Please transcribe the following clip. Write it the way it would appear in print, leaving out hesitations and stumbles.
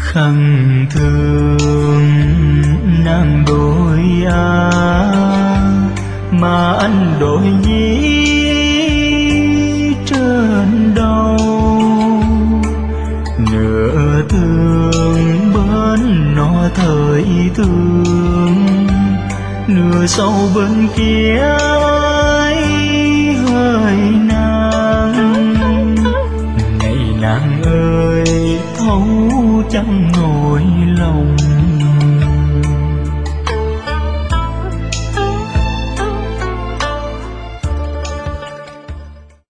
khăn thương nàng đôi mà anh đổi dĩ trên đầu. Nửa thương bên nó thời thương, nửa sâu bên kia ấy hơi nàng. Này nàng ơi thấu chẳng nổi lòng,